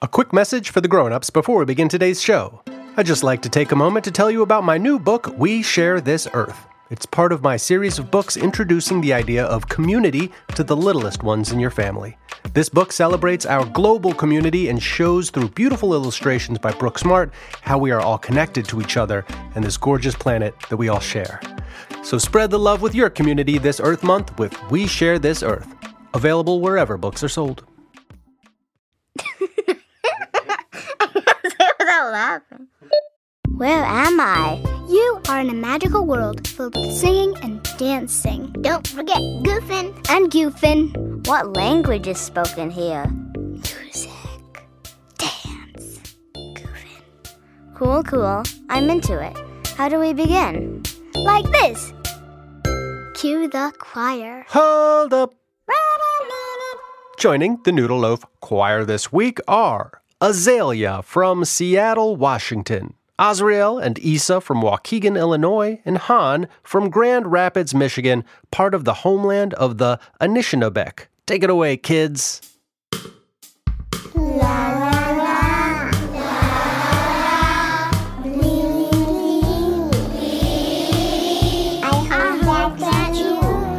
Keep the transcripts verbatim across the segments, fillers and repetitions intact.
A quick message for the grown-ups before we begin today's show. I'd just like to take a moment to tell you about my new book, We Share This Earth. It's part of my series of books introducing the idea of community to the littlest ones in your family. This book celebrates our global community and shows through beautiful illustrations by Brooke Smart how we are all connected to each other and this gorgeous planet that we all share. So spread the love with your community this Earth Month with We Share This Earth. Available wherever books are sold. Without laughing. Where am I? You are in a magical world filled with singing and dancing. Don't forget goofing. And goofing. What language is spoken here? Music. Dance. Goofing. Cool, cool. I'm into it. How do we begin? Like this. Cue the choir. Hold up. Joining the Noodle Loaf Choir this week are Azalea from Seattle, Washington, Azrael and Isa from Waukegan, Illinois, and Han from Grand Rapids, Michigan, part of the homeland of the Anishinaabeg. Take it away, kids. La la la. I hope that you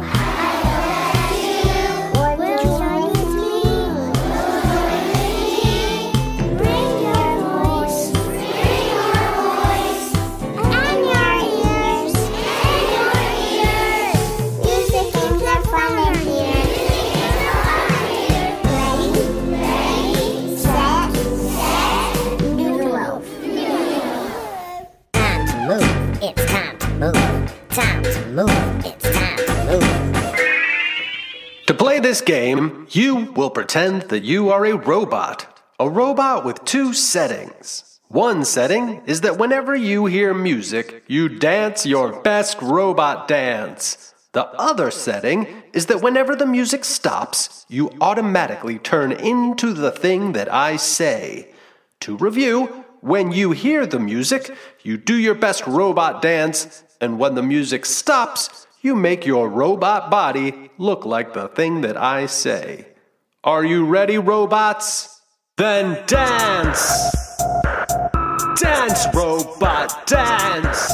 To play this game, you will pretend that you are a robot. A robot with two settings. One setting is that whenever you hear music, you dance your best robot dance. The other setting is that whenever the music stops, you automatically turn into the thing that I say. To review, when you hear the music, you do your best robot dance, and when the music stops, you make your robot body look like the thing that I say. Are you ready, robots? Then dance! Dance, robot, dance!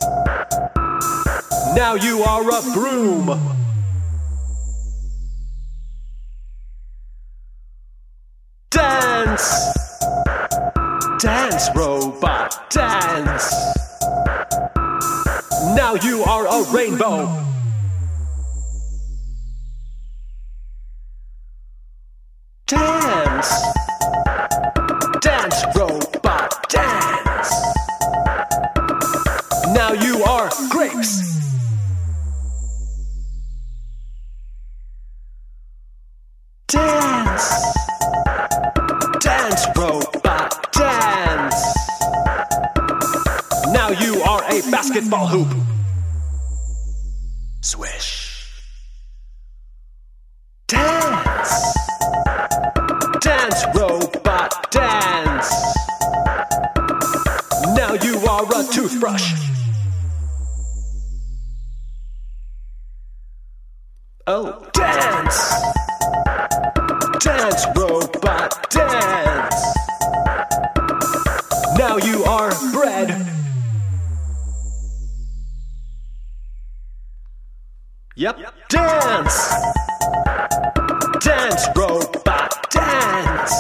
Now you are a broom! Dance! Dance, robot, dance! Now you are a rainbow! Dance! Dance, robot, dance! Now you are grapes! Dance! Dance, robot, dance! Now you are a basketball hoop! Swish! Dance! Dance, robot, dance! Now you are a toothbrush! Oh, dance! Dance, robot, dance! Now you are bread! Yep, dance! Dance, robot, dance!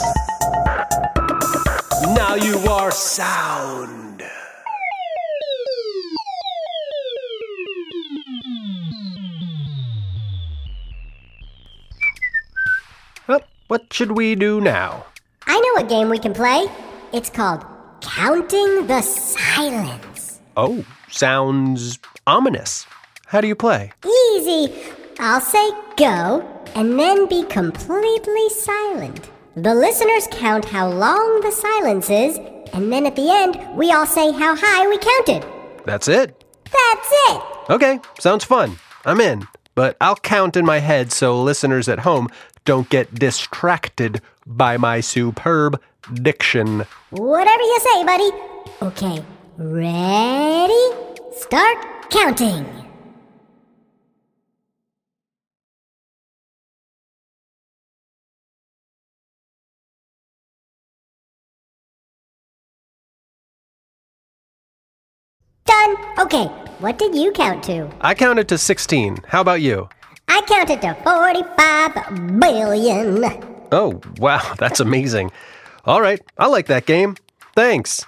Now you are sound! Well, what should we do now? I know what game we can play. It's called Counting the Silence. Oh, sounds ominous. How do you play? Easy. I'll say go, and then be completely silent. The listeners count how long the silence is, and then at the end, we all say how high we counted. That's it? That's it! Okay, sounds fun. I'm in. But I'll count in my head so listeners at home don't get distracted by my superb diction. Whatever you say, buddy. Okay, ready? Start counting. Done. Okay, what did you count to? I counted to sixteen. How about you? I counted to forty-five billion. Oh, wow, that's amazing. All right, I like that game. Thanks.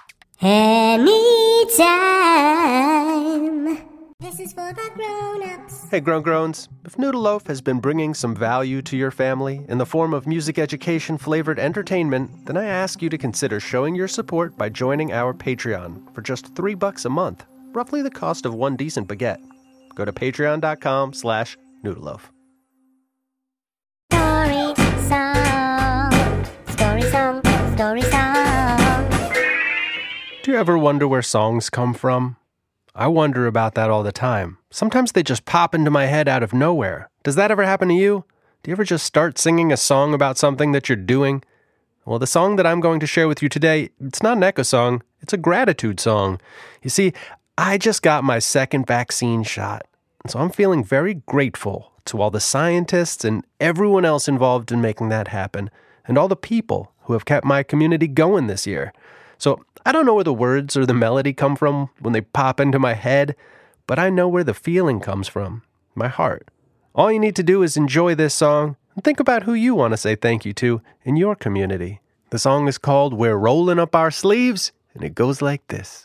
Anytime. This is for the grown-ups. Hey, Grown Groans, if Noodle Loaf has been bringing some value to your family in the form of music education-flavored entertainment, then I ask you to consider showing your support by joining our Patreon for just three bucks a month, roughly the cost of one decent baguette. Go to patreon.com slash noodleloaf. Story song, story song, story song. Do you ever wonder where songs come from? I wonder about that all the time. Sometimes they just pop into my head out of nowhere. Does that ever happen to you? Do you ever just start singing a song about something that you're doing? Well, the song that I'm going to share with you today, it's not an echo song, it's a gratitude song. You see, I just got my second vaccine shot, and so I'm feeling very grateful to all the scientists and everyone else involved in making that happen, and all the people who have kept my community going this year. So I don't know where the words or the melody come from when they pop into my head, but I know where the feeling comes from, my heart. All you need to do is enjoy this song and think about who you want to say thank you to in your community. The song is called We're Rolling Up Our Sleeves, and it goes like this.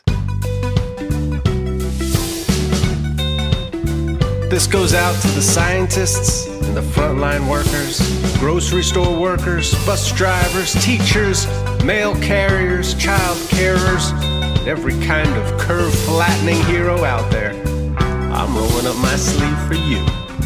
This goes out to the scientists and the frontline workers, grocery store workers, bus drivers, teachers, mail carriers, child carers, every kind of curve-flattening hero out there. I'm rolling up my sleeve for you.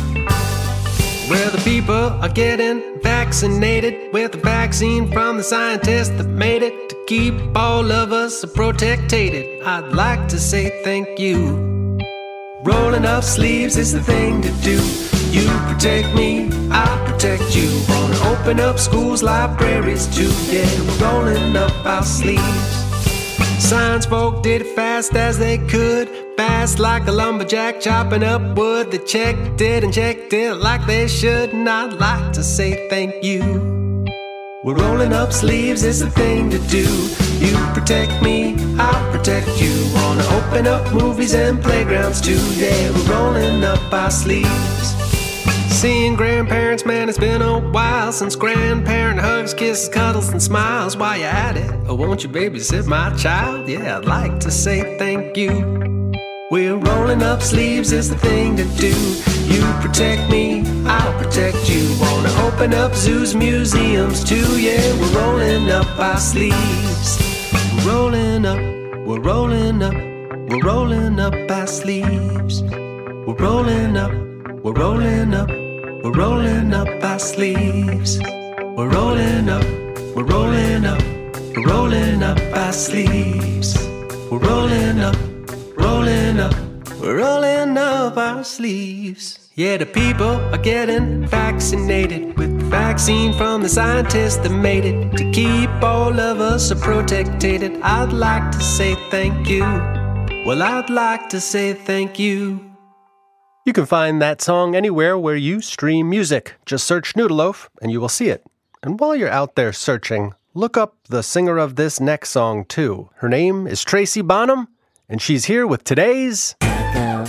Where the people are getting vaccinated with the vaccine from the scientists that made it to keep all of us protected. I'd like to say thank you. Rolling up sleeves is the thing to do. You protect me, I protect you. Wanna open up schools, libraries too. Yeah, we're rolling up our sleeves. Science folk did it fast as they could, fast like a lumberjack chopping up wood. They checked it and checked it like they should, and I'd like to say thank you. We're rolling up sleeves is the thing to do. You protect me, I protect you. Wanna open up movies and playgrounds too. Yeah, we're rolling up our sleeves. Seeing grandparents, man, it's been a while since grandparent hugs, kisses, cuddles, and smiles. While you're at it, oh, won't you babysit my child? Yeah, I'd like to say thank you. We're rolling up sleeves is the thing to do. You protect me, I'll protect you. Wanna open up zoos, museums too. Yeah, we're rolling up our sleeves. We're rolling up, we're rolling up, we're rolling up our sleeves. We're rolling up, we're rolling up, we're rolling up our sleeves. We're rolling up, we're rolling up, we're rolling up our sleeves. We're rolling up, rolling up, we're rolling up our sleeves. Yeah, the people are getting vaccinated with the vaccine from the scientists that made it to keep all of us protected. I'd like to say thank you. Well, I'd like to say thank you. You can find that song anywhere where you stream music. Just search Noodle Loaf and you will see it. And while you're out there searching, look up the singer of this next song too. Her name is Tracy Bonham, and she's here with today's Echo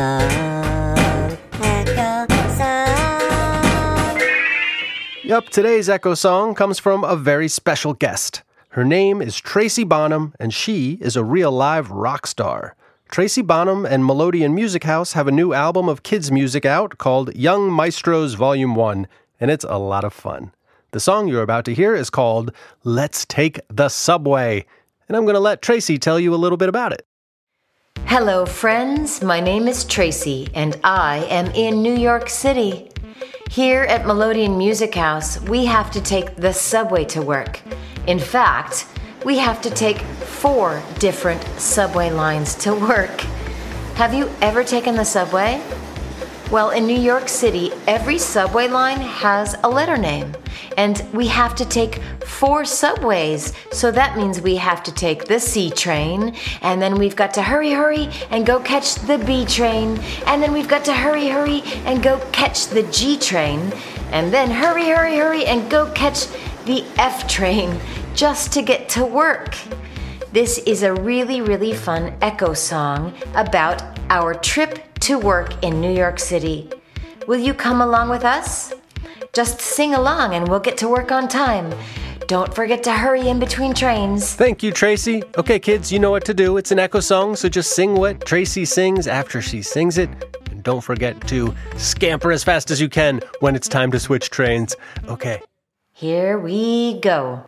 song, echo song. Yup, today's Echo song comes from a very special guest. Her name is Tracy Bonham, and she is a real live rock star. Tracy Bonham and Melodian Music House have a new album of kids' music out called Young Maestros Volume one, and it's a lot of fun. The song you're about to hear is called Let's Take the Subway, and I'm going to let Tracy tell you a little bit about it. Hello, friends. My name is Tracy, and I am in New York City. Here at Melodian Music House, we have to take the subway to work. In fact, we have to take four different subway lines to work. Have you ever taken the subway? Well, in New York City, every subway line has a letter name, and we have to take four subways. So that means we have to take the C train, and then we've got to hurry, hurry, and go catch the B train, and then we've got to hurry, hurry, and go catch the G train, and then hurry, hurry, hurry, and go catch the F train just to get to work. This is a really, really fun echo song about our trip to work in New York City. Will you come along with us? Just sing along and we'll get to work on time. Don't forget to hurry in between trains. Thank you, Tracy. Okay, kids, you know what to do. It's an echo song, so just sing what Tracy sings after she sings it. And don't forget to scamper as fast as you can when it's time to switch trains. Okay. Here we go.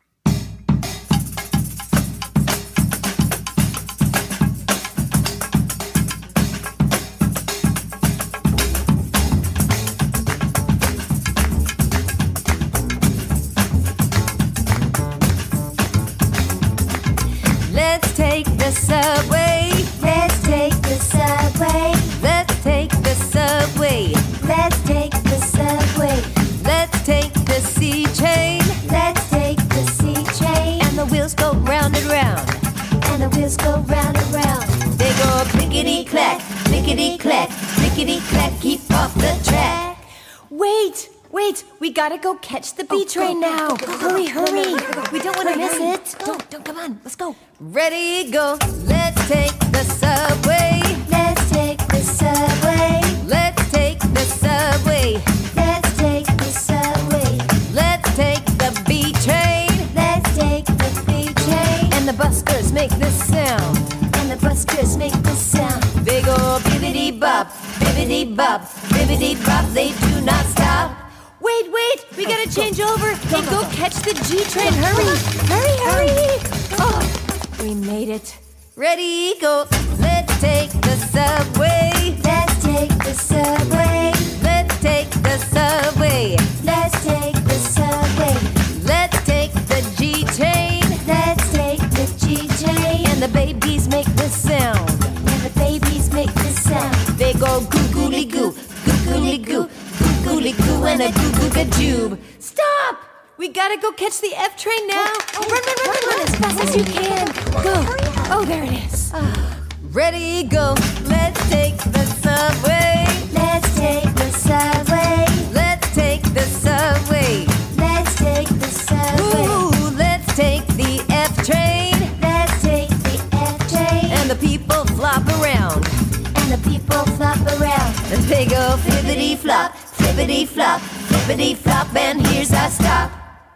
Let's take the subway. Let's take the subway. Let's take the subway. Let's take the subway. Let's take the C train. Let's take the C train. And the wheels go round and round. And the wheels go round and round. They go clickety clack, clickety clack, clickety clack. Keep off the track. Wait, wait. We gotta go catch the B train now. Hurry, hurry. We don't want to miss it. Don't, don't. Come on. Let's go. Ready, go. Let's take the subway. Let's take the subway. Let's take the subway. Let's take the subway. Let's take the B train. Let's take the B train. And the buskers make this sound. And the buskers make this sound. They go bibbidi bop, bibbidi bop, bibbidi bop. They do not stop. Wait, wait, we gotta change over. Hey, go catch the G train. Hurry, hurry, hurry. Oh, we made it. Ready, go. Let's take the subway. Let's take the subway. Let's take the subway. Let's take the subway. Let's take the G train. Let's take the G train. And the babies make this sound. And the babies make this sound. They go goo-gooly goo, goo-gooly goo, goo-gooly goo, and a goo-goo-ga-joob. Stop! We gotta go catch the F train now. Oh, run, run, run, run, run as fast as you can. Go. Oh, there it is. Ready, go. Let's take the subway. Let's take the subway. Let's take the subway. Let's take the subway. Ooh, let's take the F train. Let's take the F train. And the people flop around. And the people flop around. And they go flippity flop, flippity flop, flippity flop, and here's our stop.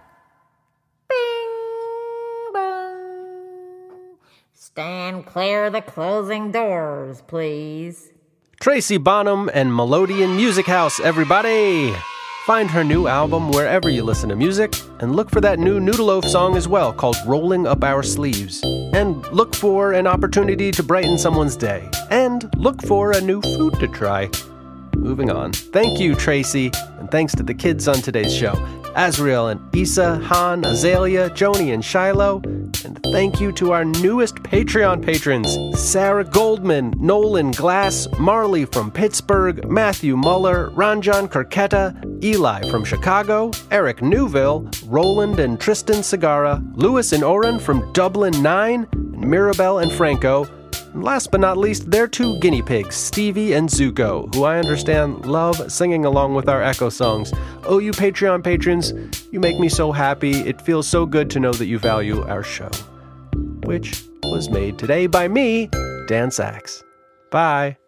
Bing bong. Stand clear of the closing doors, please. Tracy Bonham and Melodian Music House, everybody! Find her new album wherever you listen to music, and look for that new Noodleloaf song as well called Rolling Up Our Sleeves. And look for an opportunity to brighten someone's day. And look for a new food to try. Moving on. Thank you, Tracy, and thanks to the kids on today's show. Azriel and Issa, Han, Azalea, Joni, and Shiloh. And thank you to our newest Patreon patrons, Sarah Goldman, Nolan Glass, Marley from Pittsburgh, Matthew Muller, Ranjan Kirketta, Eli from Chicago, Eric Newville, Roland and Tristan Segara, Lewis and Oren from Dublin nine, and Mirabelle and Franco. And last but not least, their two guinea pigs, Stevie and Zuko, who I understand love singing along with our Echo songs. Oh, you Patreon patrons, you make me so happy. It feels so good to know that you value our show. Which was made today by me, Dan Sachs. Bye.